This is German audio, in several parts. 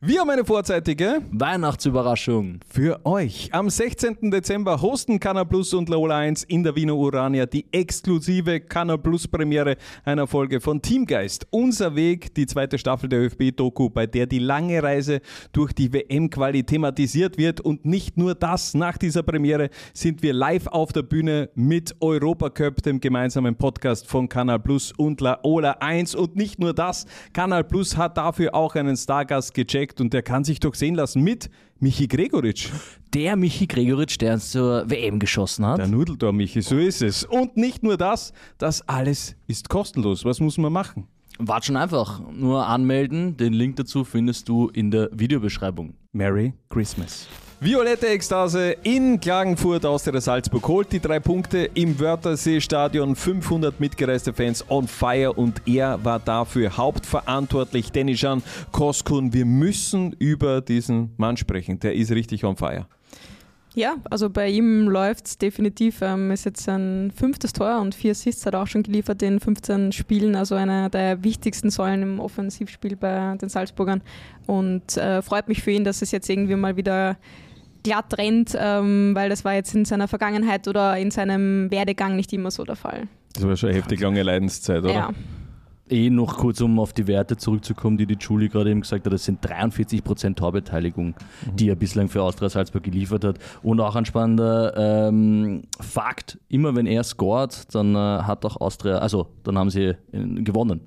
Wir haben eine vorzeitige Weihnachtsüberraschung für euch. Am 16. Dezember hosten Kanal Plus und Laola 1 in der Wiener Urania die exklusive Kanal Plus Premiere einer Folge von Teamgeist. Unser Weg, die zweite Staffel der ÖFB-Doku, bei der die lange Reise durch die WM-Quali thematisiert wird. Und nicht nur das, nach dieser Premiere sind wir live auf der Bühne mit Europacup, dem gemeinsamen Podcast von Kanal Plus und Laola 1. Und nicht nur das, Kanal Plus hat dafür auch einen Stargast gecheckt und der kann sich doch sehen lassen mit Michi Gregoritsch. Der Michi Gregoritsch, der uns zur WM geschossen hat. Der Nudeltor-Michi, so ist es. Und nicht nur das, das alles ist kostenlos. Was muss man machen? Wart schon einfach. Nur anmelden. Den Link dazu findest du in der Videobeschreibung. Merry Christmas. Violette Ekstase in Klagenfurt aus der Salzburg holt die 3 Punkte im Wörthersee-Stadion. 500 mitgereiste Fans on fire und er war dafür hauptverantwortlich. Denizhan Koskun, wir müssen über diesen Mann sprechen. Der ist richtig on fire. Ja, also bei ihm läuft es definitiv. Ist jetzt sein 5. Tor und 4 Assists hat er auch schon geliefert in 15 Spielen. Also einer der wichtigsten Säulen im Offensivspiel bei den Salzburgern. Und freut mich für ihn, dass es jetzt irgendwie mal wieder glatt rennt, weil das war jetzt in seiner Vergangenheit oder in seinem Werdegang nicht immer so der Fall. Das war schon eine heftig lange Leidenszeit, oder? Ja. Noch kurz, um auf die Werte zurückzukommen, die Julie gerade eben gesagt hat, das sind 43% Torbeteiligung, die er bislang für Austria Salzburg geliefert hat. Und auch ein spannender Fakt, immer wenn er scored, dann hat auch Austria, also dann haben sie gewonnen.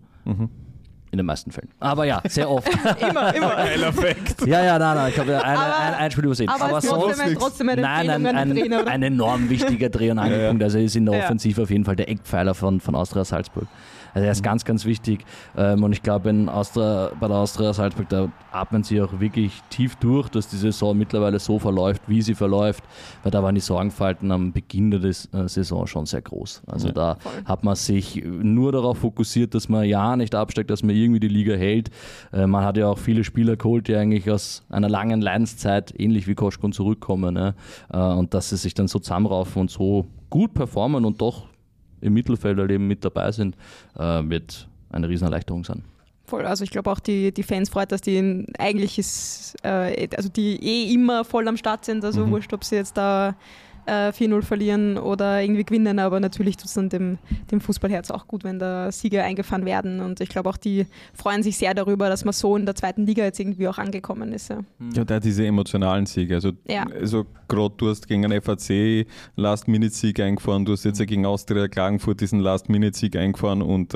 In den meisten Fällen. Aber ja, sehr oft. immer. Geiler Fakt. Nein, ich habe ein Spiel übersehen. Aber trotzdem eine Empfehlung an den Trainer, oder? Ein enorm wichtiger Dreh- und Angelpunkt. Also er ist in der Offensive auf jeden Fall der Eckpfeiler von Austria Salzburg. Also er ist ganz, ganz wichtig. Und ich glaube, bei der Austria Salzburg, da atmen sie auch wirklich tief durch, dass die Saison mittlerweile so verläuft, wie sie verläuft. Weil da waren die Sorgenfalten am Beginn der Saison schon sehr groß. Also da hat man sich nur darauf fokussiert, dass man ja nicht absteigt, dass man irgendwie die Liga hält. Man hat ja auch viele Spieler geholt, die eigentlich aus einer langen Leidenszeit, ähnlich wie Koskun, zurückkommen. Ne? Und dass sie sich dann so zusammenraufen und so gut performen und doch im Mittelfelderleben mit dabei sind, wird eine Riesenerleichterung sein. Voll, also ich glaube auch die Fans freut, dass die eigentlich also die immer voll am Start sind, also wurscht, ob sie jetzt da 4-0 verlieren oder irgendwie gewinnen, aber natürlich tut es dann dem Fußballherz auch gut, wenn da Siege eingefahren werden und ich glaube auch die freuen sich sehr darüber, dass man so in der zweiten Liga jetzt irgendwie auch angekommen ist. Ja, da diese emotionalen Siege, also gerade du hast gegen einen FAC Last-Minute-Sieg eingefahren, du hast jetzt gegen Austria Klagenfurt diesen Last-Minute-Sieg eingefahren und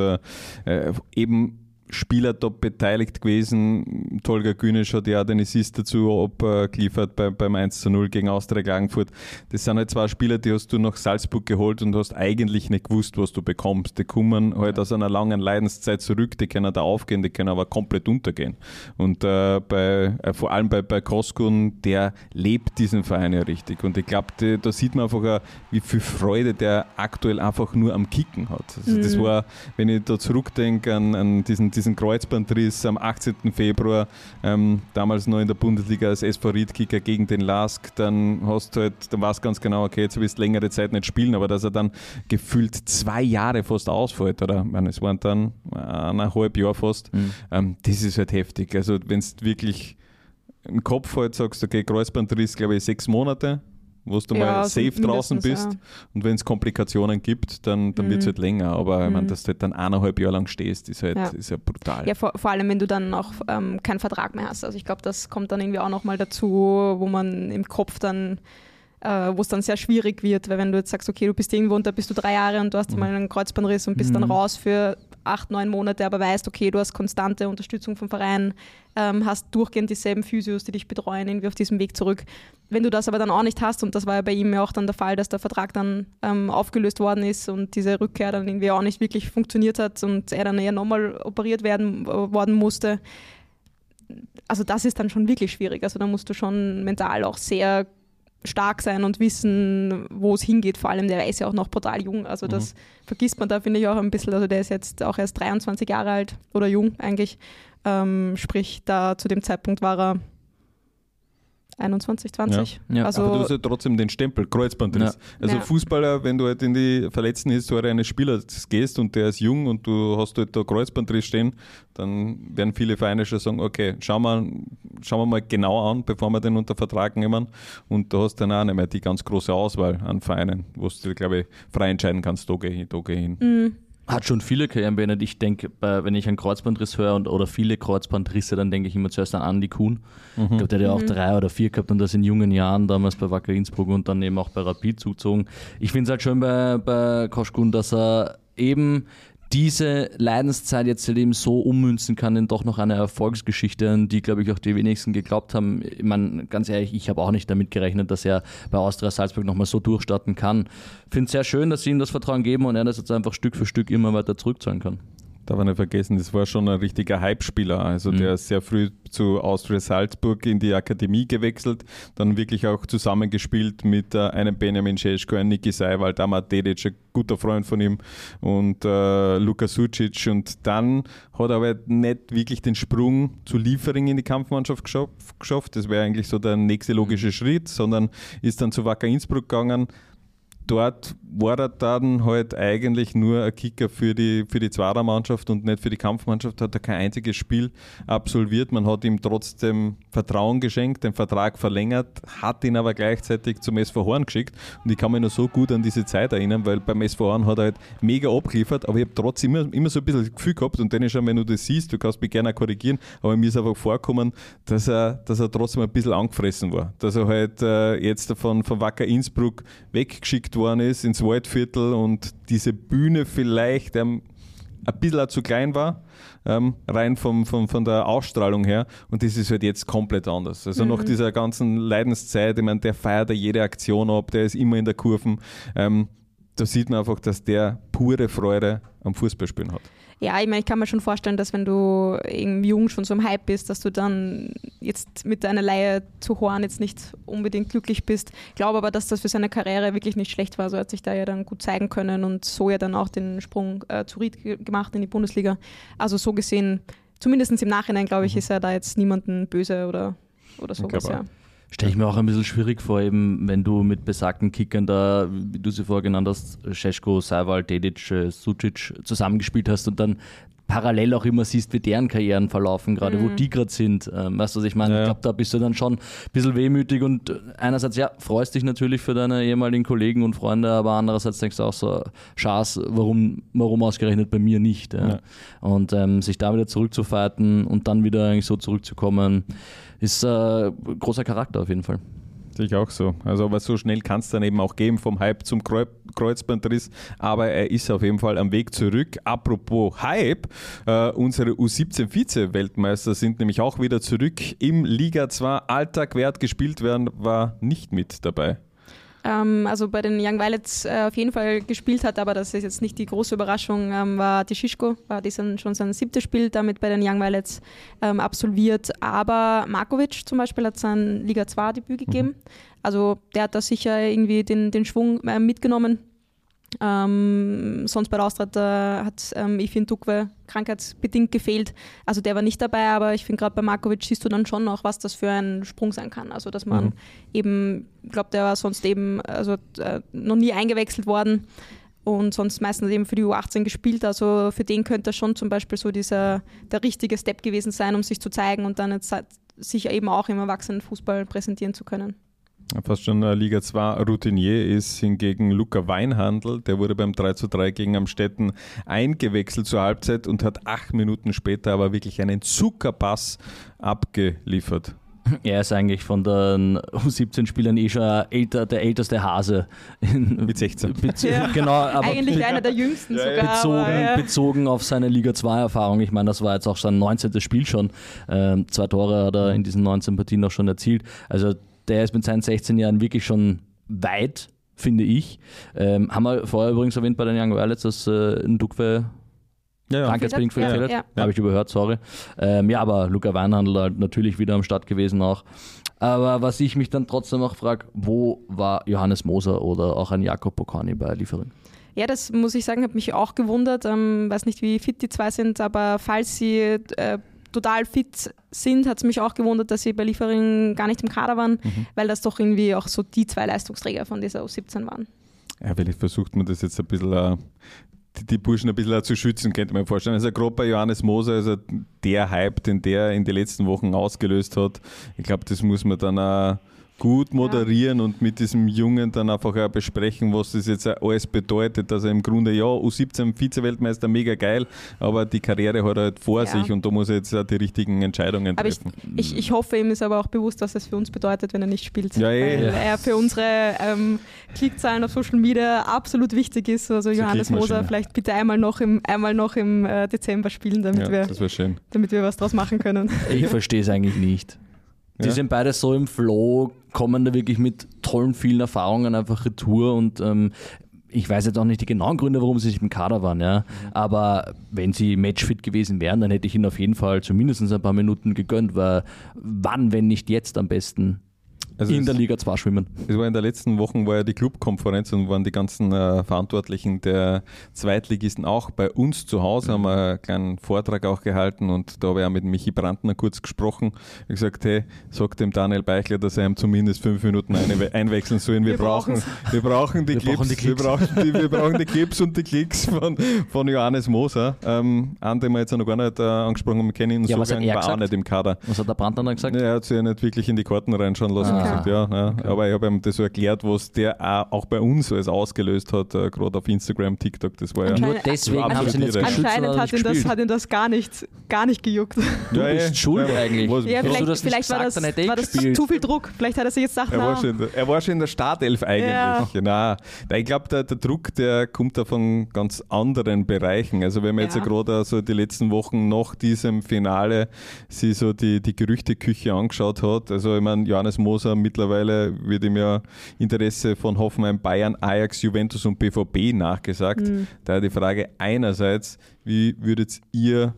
eben Spieler da beteiligt gewesen. Tolga Günesch hat ja auch den Assist dazu abgeliefert beim 1:0 gegen Austria Klagenfurt. Das sind halt 2 Spieler, die hast du nach Salzburg geholt und hast eigentlich nicht gewusst, was du bekommst. Die kommen halt aus einer langen Leidenszeit zurück, die können da aufgehen, die können aber komplett untergehen. Und vor allem bei Koskun, der lebt diesen Verein ja richtig. Und ich glaube, da sieht man einfach auch, wie viel Freude der aktuell einfach nur am Kicken hat. Also das war, wenn ich da zurückdenke an diesen Kreuzbandriss am 18. Februar, damals noch in der Bundesliga als SV Riedkicker gegen den LASK, dann weißt du ganz genau, okay, jetzt willst du längere Zeit nicht spielen, aber dass er dann gefühlt 2 Jahre fast ausfällt, oder? Ich meine, es waren dann 1,5 Jahre fast, das ist halt heftig. Also wenn du wirklich im Kopf halt sagst, okay, Kreuzbandriss, glaube ich, 6 Monate, wo du mal safe draußen bist und wenn es Komplikationen gibt, dann wird es halt länger, aber ich meine, dass du halt dann 1,5 Jahre lang stehst, ist ja brutal. Ja, vor allem, wenn du dann auch keinen Vertrag mehr hast, also ich glaube, das kommt dann irgendwie auch nochmal dazu, wo man im Kopf dann wo es dann sehr schwierig wird, weil wenn du jetzt sagst, okay, du bist irgendwo und da bist du 3 Jahre und du hast mal einen Kreuzbandriss und bist dann raus für 8-9 Monate, aber weißt, okay, du hast konstante Unterstützung vom Verein, hast durchgehend dieselben Physios, die dich betreuen, irgendwie auf diesem Weg zurück. Wenn du das aber dann auch nicht hast, und das war ja bei ihm ja auch dann der Fall, dass der Vertrag dann aufgelöst worden ist und diese Rückkehr dann irgendwie auch nicht wirklich funktioniert hat und er dann eher nochmal operiert worden musste, also das ist dann schon wirklich schwierig. Also da musst du schon mental auch sehr stark sein und wissen, wo es hingeht. Vor allem, der ist ja auch noch brutal jung. Also das vergisst man da, finde ich, auch ein bisschen. Also der ist jetzt auch erst 23 Jahre alt oder jung eigentlich. Sprich, da zu dem Zeitpunkt war er 21, 20. Ja. Also, aber du hast ja trotzdem den Stempel, Kreuzbandriss. Ja. Also Fußballer, wenn du halt in die Verletztenhistorie eines Spielers gehst und der ist jung und du hast halt da Kreuzbandriss stehen, dann werden viele Vereine schon sagen, okay, schauen wir mal genau an, bevor wir den unter Vertrag nehmen. Und da hast du dann auch nicht mehr die ganz große Auswahl an Vereinen, wo du, glaube ich, frei entscheiden kannst, da geh hin. Mhm. Hat schon viele Karrieren beendet. Ich denke, wenn ich einen Kreuzbandriss höre oder viele Kreuzbandrisse, dann denke ich immer zuerst an Andi Kuhn. Ich glaube, der hat ja auch 3 oder 4 gehabt und das in jungen Jahren, damals bei Wacker Innsbruck und dann eben auch bei Rapid zugezogen. Ich finde es halt schön bei Koskun, dass er eben diese Leidenszeit jetzt eben so ummünzen kann in doch noch eine Erfolgsgeschichte, an die, glaube ich, auch die wenigsten geglaubt haben. Ich meine, ganz ehrlich, ich habe auch nicht damit gerechnet, dass er bei Austria Salzburg nochmal so durchstarten kann. Ich finde es sehr schön, dass sie ihm das Vertrauen geben und er das jetzt einfach Stück für Stück immer weiter zurückzahlen kann. Darf man nicht vergessen, das war schon ein richtiger Hype-Spieler. Also der ist sehr früh zu Austria Salzburg in die Akademie gewechselt, dann wirklich auch zusammengespielt mit einem Benjamin Šeško, einem Niki Seiwald, Amad Dedic, ein guter Freund von ihm und Luka Sucic. Und dann hat er aber nicht wirklich den Sprung zu Liefering in die Kampfmannschaft geschafft. Das wäre eigentlich so der nächste logische Schritt, sondern ist dann zu Wacker Innsbruck gegangen. Dort war er dann halt eigentlich nur ein Kicker für die Zweiermannschaft und nicht für die Kampfmannschaft, hat er kein einziges Spiel absolviert. Man hat ihm trotzdem Vertrauen geschenkt, den Vertrag verlängert, hat ihn aber gleichzeitig zum SV Horn geschickt. Und ich kann mich noch so gut an diese Zeit erinnern, weil beim SV Horn hat er halt mega abgeliefert, aber ich habe trotzdem immer so ein bisschen das Gefühl gehabt, und dann schon, wenn du das siehst, du kannst mich gerne korrigieren, aber mir ist einfach vorgekommen, dass er trotzdem ein bisschen angefressen war. Dass er halt jetzt von Wacker Innsbruck weggeschickt worden ist ins Waldviertel und diese Bühne vielleicht ein bisschen auch zu klein war, rein von der Ausstrahlung her, und das ist halt jetzt komplett anders. Also nach dieser ganzen Leidenszeit, ich meine, der feiert ja jede Aktion ab, der ist immer in der Kurve. Da sieht man einfach, dass der pure Freude am Fußballspielen hat. Ja, ich meine, ich kann mir schon vorstellen, dass wenn du irgendwie jung schon so im Hype bist, dass du dann jetzt mit deiner Leihe zu Horn jetzt nicht unbedingt glücklich bist. Ich glaube aber, dass das für seine Karriere wirklich nicht schlecht war. Also er hat sich da ja dann gut zeigen können und so ja dann auch den Sprung zu Ried gemacht in die Bundesliga. Also so gesehen, zumindest im Nachhinein, glaube ich, ist er da jetzt niemanden böse oder sowas, ja. Stelle ich mir auch ein bisschen schwierig vor, eben wenn du mit besagten Kickern da, wie du sie vorher genannt hast, Šeško, Seiwald, Dedic, Sucic zusammengespielt hast und dann parallel auch immer siehst, wie deren Karrieren verlaufen, gerade wo die gerade sind. Weißt du, was ich meine? Ja. Ich glaube, da bist du dann schon ein bisschen wehmütig und einerseits, ja, freust dich natürlich für deine ehemaligen Kollegen und Freunde, aber andererseits denkst du auch so, Schaß, warum ausgerechnet bei mir nicht? Ja? Ja. Und sich da wieder zurückzufighten und dann wieder eigentlich so zurückzukommen, ist großer Charakter auf jeden Fall. Sehe ich auch so. Also, aber so schnell kann es dann eben auch gehen, vom Hype zum Kreuzbandriss. Aber er ist auf jeden Fall am Weg zurück. Apropos Hype, unsere U17-Vize-Weltmeister sind nämlich auch wieder zurück im Liga 2. Alltag, wer hat gespielt werden, war nicht mit dabei. Also bei den Young Violets auf jeden Fall gespielt hat, aber das ist jetzt nicht die große Überraschung, war die Šiško, die ist schon sein 7. Spiel damit bei den Young Violets absolviert, aber Markovic zum Beispiel hat sein Liga 2 Debüt gegeben, also der hat da sicher irgendwie den Schwung mitgenommen. Sonst bei der Austria hat Ifin Tukwe krankheitsbedingt gefehlt. Also der war nicht dabei, aber ich finde gerade bei Markovic siehst du dann schon noch, was das für ein Sprung sein kann. Also dass man eben, ich glaube, der war sonst eben noch nie eingewechselt worden und sonst meistens eben für die U18 gespielt. Also für den könnte schon zum Beispiel so der richtige Step gewesen sein, um sich zu zeigen und dann jetzt sich eben auch im Erwachsenenfußball präsentieren zu können. Fast schon Liga 2 Routinier ist hingegen Luca Weinhandl, der wurde beim 3:3 gegen Amstetten eingewechselt zur Halbzeit und hat 8 Minuten später aber wirklich einen Zuckerpass abgeliefert. Er ist eigentlich von den U17-Spielern schon der älteste Hase. Mit 16. Genau, aber eigentlich einer der jüngsten sogar. Bezogen auf seine Liga 2-Erfahrung. Ich meine, das war jetzt auch sein 19. Spiel schon. 2 Tore hat er in diesen 19 Partien auch schon erzielt. Also der ist mit seinen 16 Jahren wirklich schon weit, finde ich. Haben wir vorher übrigens erwähnt bei den Young Violets, dass Ndukwe krankheitsbedingt verletzt hat. Habe ich überhört, sorry. Aber Luca Weinhandl halt natürlich wieder am Start gewesen auch. Aber was ich mich dann trotzdem auch frage, wo war Johannes Moser oder auch ein Jakob Bokani bei Liefering? Ja, das muss ich sagen, hat mich auch gewundert. Weiß nicht, wie fit die zwei sind, aber falls sie total fit sind, hat es mich auch gewundert, dass sie bei Liefering gar nicht im Kader waren, weil das doch irgendwie auch so die 2 Leistungsträger von dieser U17 waren. Ja, vielleicht versucht man das jetzt ein bisschen, die Burschen ein bisschen zu schützen, könnte man vorstellen. Also gerade bei Johannes Moser, also der Hype, den der in den letzten Wochen ausgelöst hat, ich glaube, das muss man dann auch gut moderieren und mit diesem Jungen dann einfach auch besprechen, was das jetzt alles bedeutet. Also im Grunde, ja, U17 Vize-Weltmeister, mega geil, aber die Karriere hat halt vor sich und da muss er jetzt auch die richtigen Entscheidungen treffen. Aber ich hoffe, ihm ist aber auch bewusst, was das für uns bedeutet, wenn er nicht spielt. Ja, weil er für unsere Klickzahlen auf Social Media absolut wichtig ist. Also Johannes Moser, vielleicht bitte einmal noch im Dezember spielen, damit wir was draus machen können. Ich verstehe es eigentlich nicht. Die sind beide so im Flow, kommen da wirklich mit tollen, vielen Erfahrungen einfach retour und ich weiß jetzt auch nicht die genauen Gründe, warum sie nicht im Kader waren, ja. Aber wenn sie matchfit gewesen wären, dann hätte ich ihnen auf jeden Fall zumindest ein paar Minuten gegönnt, weil wann, wenn nicht jetzt am besten in der Liga 2 schwimmen. Es war in der letzten Woche war ja die Clubkonferenz und waren die ganzen Verantwortlichen der Zweitligisten auch bei uns zu Hause, haben einen kleinen Vortrag auch gehalten und da habe ich auch mit Michi Brandner kurz gesprochen. Ich habe gesagt, hey, sag dem Daniel Beichler, dass er ihm zumindest 5 Minuten einwechseln soll. Wir brauchen die Clips. Wir brauchen die Clips und die Klicks von Johannes Moser. Einen, den wir jetzt noch gar nicht angesprochen haben, kennen ihn so lange, war auch nicht im Kader. Was hat der Brandner dann gesagt? Er hat sich ja nicht wirklich in die Karten reinschauen lassen. Gesagt, aber ich habe ihm das so erklärt, was der auch bei uns alles ausgelöst hat, gerade auf Instagram, TikTok, das war ja nur deswegen haben sie ihn jetzt geschützt. Anscheinend hat ihn das gar nicht gejuckt. Du bist schuld eigentlich. Vielleicht war das zu viel Druck. Vielleicht hat er sich jetzt gedacht, er war schon in der Startelf eigentlich. Ja. Ich glaube, der Druck, der kommt da von ganz anderen Bereichen. Also wenn man jetzt gerade so die letzten Wochen nach diesem Finale sich so die Gerüchteküche angeschaut hat, also ich meine, Johannes Moser mittlerweile wird ihm ja Interesse von Hoffenheim, Bayern, Ajax, Juventus und BVB nachgesagt. Daher die Frage einerseits, wie würdet ihr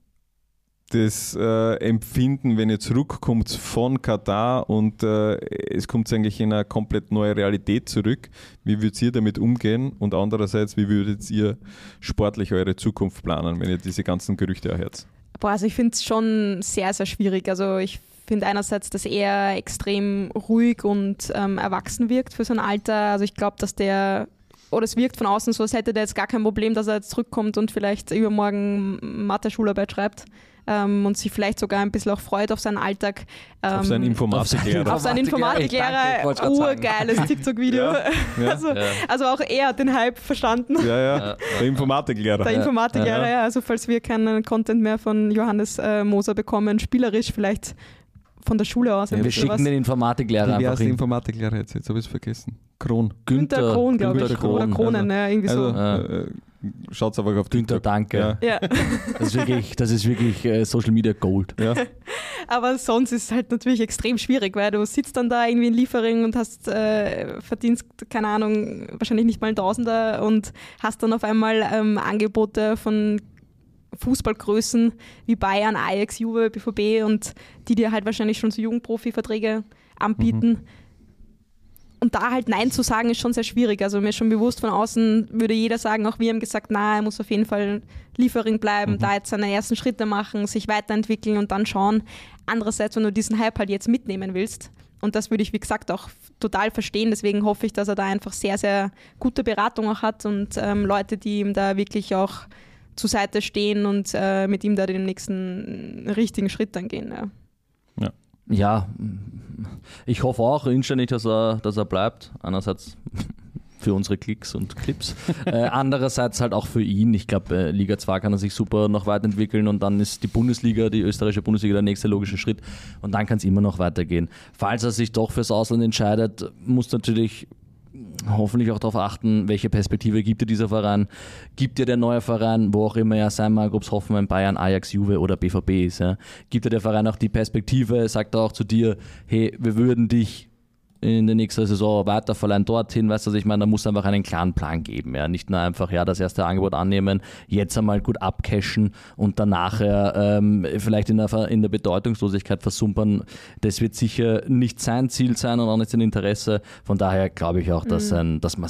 das empfinden, wenn ihr zurückkommt von Katar und es kommt eigentlich in eine komplett neue Realität zurück? Wie würdet ihr damit umgehen? Und andererseits, wie würdet ihr sportlich eure Zukunft planen, wenn ihr diese ganzen Gerüchte erhört? Also ich finde es schon sehr, sehr schwierig. Also ich finde einerseits, dass er extrem ruhig und erwachsen wirkt für sein Alter. Also ich glaube, dass es wirkt von außen so, als hätte der jetzt gar kein Problem, dass er jetzt zurückkommt und vielleicht übermorgen Mathe-Schularbeit schreibt und sich vielleicht sogar ein bisschen auch freut auf seinen Alltag. Auf seinen Informatiklehrer. Auf seinen Informatiklehrer. Urgeiles TikTok-Video. Also auch er hat den Hype verstanden. Ja. Der Informatiklehrer. Also falls wir keinen Content mehr von Johannes Moser bekommen, spielerisch vielleicht von der Schule aus. Wir schicken den Informatiklehrer. Wie heißt der Informatiklehrer jetzt? Jetzt habe ich es vergessen. Günther Krohn, glaube ich. Oder Kronen, irgendwie so. Schaut einfach auf Günther, danke. Ja. Das ist wirklich Social Media Gold. Ja. Aber sonst ist es halt natürlich extrem schwierig, weil du sitzt dann da irgendwie in Liefering und verdienst, keine Ahnung, wahrscheinlich nicht mal einen Tausender und hast dann auf einmal Angebote von Fußballgrößen wie Bayern, Ajax, Juve, BVB und die dir halt wahrscheinlich schon so Jugendprofi-Verträge anbieten. Und da halt Nein zu sagen, ist schon sehr schwierig. Also mir ist schon bewusst, von außen würde jeder sagen, auch wir haben gesagt, er muss auf jeden Fall Liefering bleiben, da jetzt seine ersten Schritte machen, sich weiterentwickeln und dann schauen. Andererseits, wenn du diesen Hype halt jetzt mitnehmen willst, und das würde ich, wie gesagt, auch total verstehen, deswegen hoffe ich, dass er da einfach sehr, sehr gute Beratung auch hat und Leute, die ihm da wirklich auch zur Seite stehen und mit ihm da den nächsten richtigen Schritt dann gehen. Ja, ich hoffe auch inständig, dass er bleibt. Einerseits für unsere Klicks und Clips. Andererseits halt auch für ihn. Ich glaube, Liga 2 kann er sich super noch weiterentwickeln und dann ist die Bundesliga, die österreichische Bundesliga, der nächste logische Schritt und dann kann es immer noch weitergehen. Falls er sich doch fürs Ausland entscheidet, muss natürlich hoffentlich auch darauf achten, welche Perspektive gibt dir dieser Verein, gibt dir der neue Verein, wo auch immer er sein mag, ob es Hoffenheim, Bayern, Ajax, Juve oder BVB ist, gibt dir der Verein auch die Perspektive, sagt er auch zu dir, hey, wir würden dich in der nächsten Saison weiterverleihen dorthin, weißt du, was ich meine, da muss einfach einen klaren Plan geben, nicht nur einfach das erste Angebot annehmen, jetzt einmal gut abcashen und dann nachher vielleicht in der Bedeutungslosigkeit versumpern, das wird sicher nicht sein Ziel sein und auch nicht sein Interesse, von daher glaube ich auch, dass man sich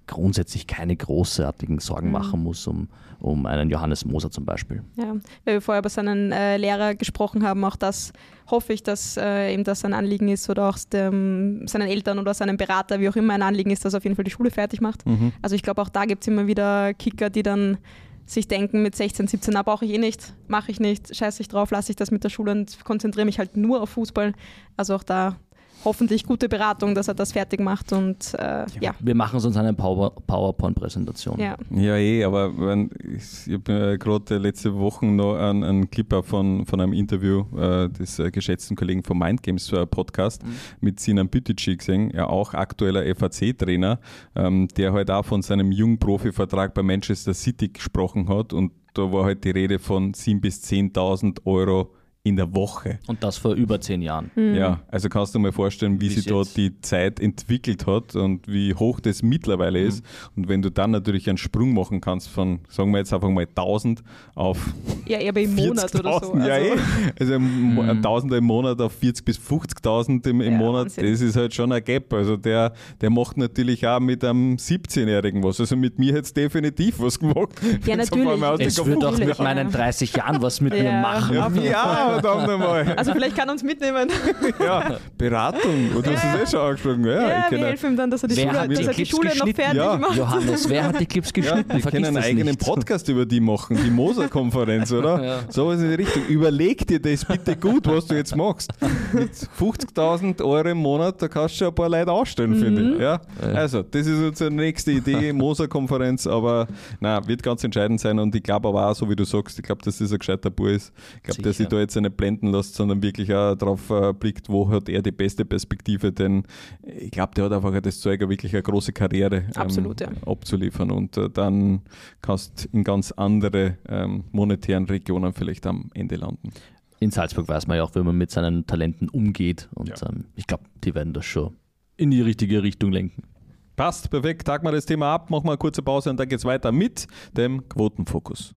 grundsätzlich keine großartigen Sorgen machen muss um einen Johannes Moser zum Beispiel. Ja, weil wir vorher über seinen Lehrer gesprochen haben, auch das hoffe ich, dass ihm das ein Anliegen ist oder auch seinen Eltern oder seinem Berater, wie auch immer ein Anliegen ist, dass er auf jeden Fall die Schule fertig macht. Also ich glaube, auch da gibt es immer wieder Kicker, die dann sich denken mit 16, 17, brauche ich eh nicht, mache ich nicht, scheiße ich drauf, lasse ich das mit der Schule und konzentriere mich halt nur auf Fußball. Also auch da hoffentlich gute Beratung, dass er das fertig macht und ja. Wir machen sonst eine PowerPoint-Präsentation. Ja, aber ich habe gerade letzte Woche noch einen Clip von einem Interview des geschätzten Kollegen vom Mindgames Podcast mit Sinan Bütici gesehen, ja auch aktueller FAC-Trainer, der halt auch von seinem Jungprofi-Vertrag bei Manchester City gesprochen hat und da war halt die Rede von 7.000 bis 10.000 Euro in der Woche. Und das vor über 10 Jahren. Ja, also kannst du dir mal vorstellen, wie sich dort die Zeit entwickelt hat und wie hoch das mittlerweile ist. Und wenn du dann natürlich einen Sprung machen kannst von, sagen wir jetzt einfach mal 1.000 auf ja, aber im Monat oder so. Also ein Tausender im Monat auf 40.000 bis 50.000 im Monat, Wahnsinn. Das ist halt schon ein Gap. Also der macht natürlich auch mit einem 17-Jährigen was. Also mit mir hätte es definitiv was gemacht. Ja, natürlich. Es wird auch mit meinen 30 Jahren was mit mir machen. Ja, verdammt einmal. Also vielleicht kann er uns mitnehmen. Ja, Beratung. Du hast es schon angesprochen. Ja, wir helfen ihm dann, dass er die Schule noch fertig macht. Johannes, wer hat die Clips geschnitten? Wir können einen eigenen Podcast über die machen, die Moser-Konferenz, oder? Ja. So ist in die Richtung. Überleg dir das bitte gut, was du jetzt machst. Mit 50.000 Euro im Monat, da kannst du schon ein paar Leute ausstellen, finde ich. Ja? Also, das ist unsere nächste Idee, Moser-Konferenz, aber wird ganz entscheidend sein und ich glaube aber auch, so wie du sagst, ich glaube, dass das ein gescheiter Bub ist. Ich glaube, dass sich da jetzt nicht blenden lässt, sondern wirklich auch darauf blickt, wo hat er die beste Perspektive, denn ich glaube, der hat einfach das Zeug, wirklich eine große Karriere abzuliefern und dann kannst du in ganz andere monetären Regionen vielleicht am Ende landen. In Salzburg weiß man ja auch, wie man mit seinen Talenten umgeht und ich glaube, die werden das schon in die richtige Richtung lenken. Passt, perfekt, haken wir das Thema ab, machen wir eine kurze Pause und dann geht es weiter mit dem Quotenfokus.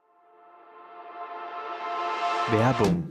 Werbung.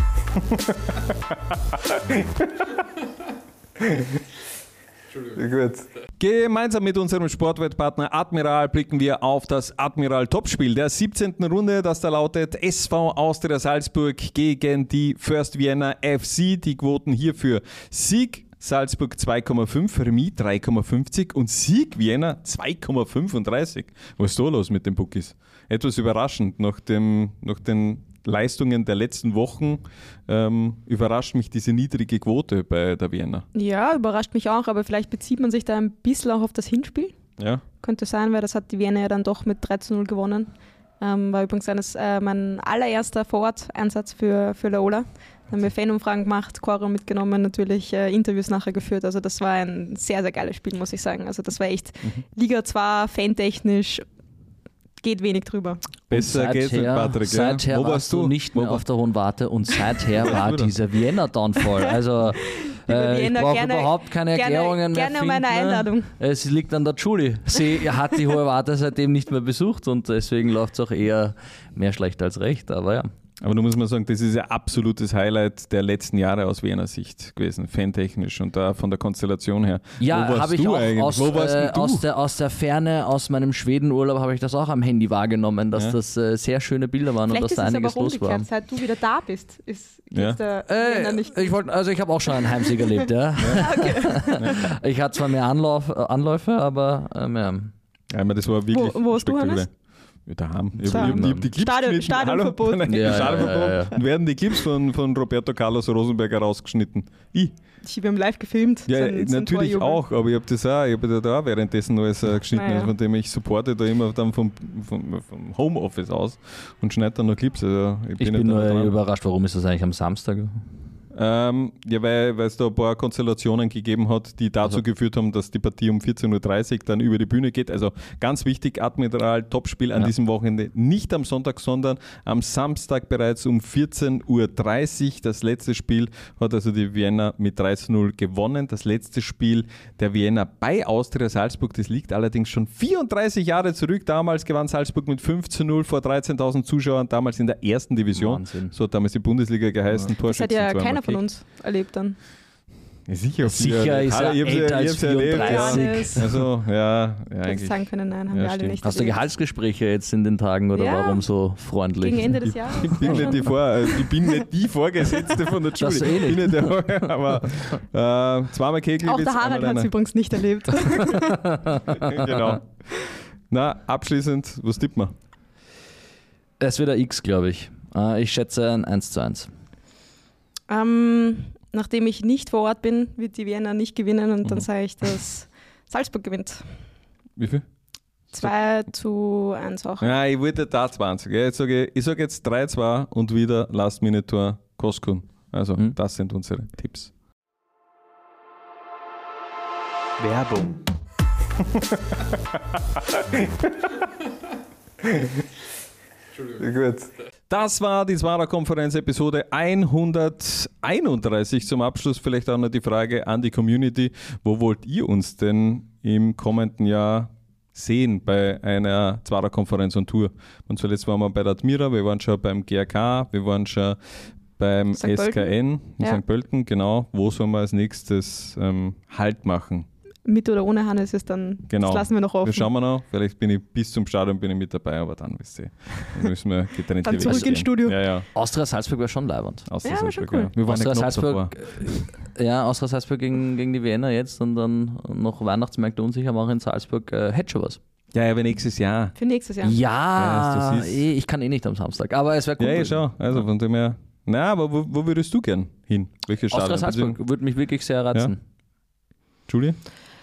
Gut. Gemeinsam mit unserem Sportwettpartner Admiral blicken wir auf das Admiral-Topspiel der 17. Runde, das da lautet SV Austria Salzburg gegen die First Vienna FC. Die Quoten hierfür: Sieg Salzburg 2,5, Remis 3,50 und Sieg Vienna 2,35. Was ist da los mit den Bookies? Etwas überraschend nach den Leistungen der letzten Wochen überrascht mich diese niedrige Quote bei der Vienna. Ja, überrascht mich auch, aber vielleicht bezieht man sich da ein bisschen auch auf das Hinspiel. Ja. Könnte sein, weil das hat die Vienna ja dann doch mit 3:0 gewonnen. War übrigens mein allererster Vorort-Einsatz für Laola. Da haben wir Fanumfragen gemacht, Choreo mitgenommen, natürlich Interviews nachher geführt. Also das war ein sehr, sehr geiles Spiel, muss ich sagen. Also das war echt Liga 2, fantechnisch, geht wenig drüber. Besser geht's nicht, Patrick. Seither warst du nicht mehr auf der Hohen Warte und seither war dieser Vienna-Downfall. Also ich brauche überhaupt keine Erklärungen mehr. Gerne um eine Einladung. Es liegt an der Julie. Sie hat die Hohe Warte seitdem nicht mehr besucht und deswegen läuft es auch eher mehr schlecht als recht. Aber ja. Aber da muss man sagen, das ist ein absolutes Highlight der letzten Jahre aus Wiener Sicht gewesen, fantechnisch und da von der Konstellation her. Ja, habe ich auch aus der Ferne, aus meinem Schwedenurlaub habe ich das auch am Handy wahrgenommen, dass das sehr schöne Bilder waren und dass da einiges los war. Seit du wieder da bist, ist der nicht ich habe auch schon einen Heimsieg erlebt, ja. Ich hatte zwar mehr Anläufe, aber ja, das war wirklich wo hast du, Hannes? Daheim. Ich habe die Clips Stadionverbot. Stadionverbot. Und werden die Clips von Roberto Carlos Rosenberger rausgeschnitten. Ich habe ihn live gefilmt. Ja, natürlich auch, aber ich habe das auch, da währenddessen alles geschnitten, also von dem ich supporte da immer dann vom Homeoffice aus und schneide dann noch Clips. Also ich bin nur überrascht, warum ist das eigentlich am Samstag? Weil es da ein paar Konstellationen gegeben hat, die dazu geführt haben, dass die Partie um 14.30 Uhr dann über die Bühne geht. Also ganz wichtig, Admiral Topspiel an diesem Wochenende, nicht am Sonntag, sondern am Samstag bereits um 14.30 Uhr. Das letzte Spiel hat also die Vienna mit 3:0 gewonnen. Das letzte Spiel der Vienna bei Austria Salzburg, das liegt allerdings schon 34 Jahre zurück. Damals gewann Salzburg mit 5:0 vor 13.000 Zuschauern, damals in der ersten Division. Wahnsinn. So hat damals die Bundesliga geheißen. Das hat ja keiner von uns erlebt dann. Sicher ist er älter als 34. Also, ja eigentlich. Sagen können, nein, haben wir alle nicht. Hast du Gehaltsgespräche jetzt in den Tagen oder warum so freundlich? Gegen Ende des Jahres. Ich bin nicht die Vorgesetzte von der Julie. Das eh nicht. Aber zweimal Kegelwitz. Auch der Harald hat es übrigens nicht erlebt. Genau. Na, abschließend, was tippt man? Es wird ein X, glaube ich. Ich schätze ein 1:1. Nachdem ich nicht vor Ort bin, wird die Vienna nicht gewinnen und dann sage ich, dass Salzburg gewinnt. Wie viel? 2:1 auch. Ja, ich wollte da 20. Ja, ich sage jetzt 3:2 und wieder Last-Minute-Tor Koskun. Also, das sind unsere Tipps. Werbung. Gut. Das war die Zwara-Konferenz Episode 131. Zum Abschluss vielleicht auch noch die Frage an die Community. Wo wollt ihr uns denn im kommenden Jahr sehen bei einer Zwara-Konferenz und Tour? Und zuletzt waren wir bei der Admira, wir waren schon beim GRK, wir waren schon beim SKN in St. Pölten. Genau. Wo sollen wir als nächstes Halt machen? Mit oder ohne Hannes ist dann, das lassen wir noch offen. Das schauen wir noch. Vielleicht bin ich bis zum Stadion mit dabei, aber dann wisst ihr, dann müssen wir getrennt dann zurück ins Studio. Ja. Austria Salzburg wäre schon leibend. Austria Salzburg, cool. Wir waren Austria Salzburg, Austria Salzburg gegen die Vienna jetzt und dann noch Weihnachtsmärkte unsicher machen in Salzburg. Hätte schon was. Ja, aber nächstes Jahr. Für nächstes Jahr. Ja, ich kann nicht am Samstag, aber es wäre cool. Ja, schau. Also von dem her. Na, aber wo würdest du gern hin? Welches Stadion? Austria Salzburg würde mich wirklich sehr reizen. Ja. Julie?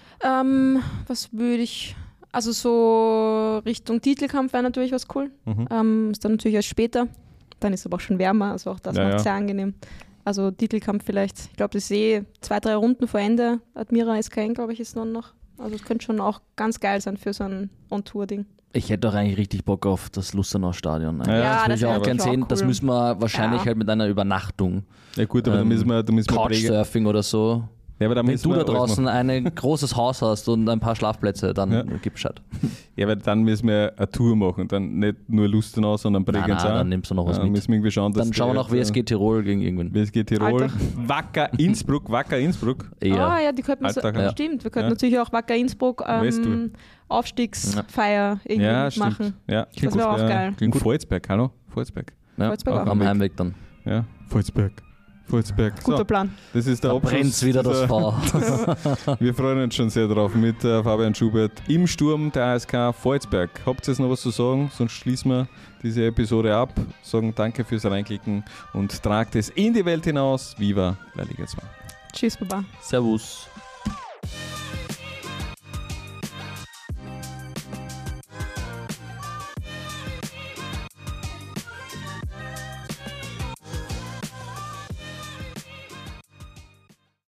Was würde ich, also so Richtung Titelkampf wäre natürlich was cool. Ist dann natürlich erst später. Dann ist es aber auch schon wärmer, also auch das macht es sehr angenehm. Also Titelkampf vielleicht, ich glaube, das ist 2-3 Runden vor Ende. Admira SKN, glaube ich, ist noch. Also es könnte schon auch ganz geil sein für so ein On-Tour-Ding. Ich hätte doch eigentlich richtig Bock auf das Lustenau-Stadion. Ja, das würde ich auch gerne sehen. Cool. Das müssen wir wahrscheinlich halt mit einer Übernachtung. Ja gut, aber da müssen wir Couchsurfing oder so. Ja, aber wenn du da draußen ein großes Haus hast und ein paar Schlafplätze, dann gib's Bescheid. Ja, aber dann müssen wir eine Tour machen. Dann nicht nur Lustenau, sondern Bregenz auch. Dann nimmst du noch was mit. Müssen wir irgendwie schauen, dann schauen wir noch WSG Tirol gegen irgendwen. WSG Tirol, Wacker Innsbruck. Ja, die könnten wir stimmt. Wir könnten natürlich auch Wacker Innsbruck Aufstiegsfeier irgendwie machen. Ja, das wäre auch geil. Gegen Volzberg, hallo? Volzberg. Ja, auch am Heimweg dann. Ja, Volzberg. Guter Plan. Das ist der Abschluss. Brennt's wieder das V. Wir freuen uns schon sehr drauf mit Fabian Schubert im Sturm der ASK Volzberg. Habt ihr jetzt noch was zu sagen? Sonst schließen wir diese Episode ab. Sagen danke fürs Reinklicken und tragt es in die Welt hinaus. Viva la Liga 2. Tschüss, Baba. Servus.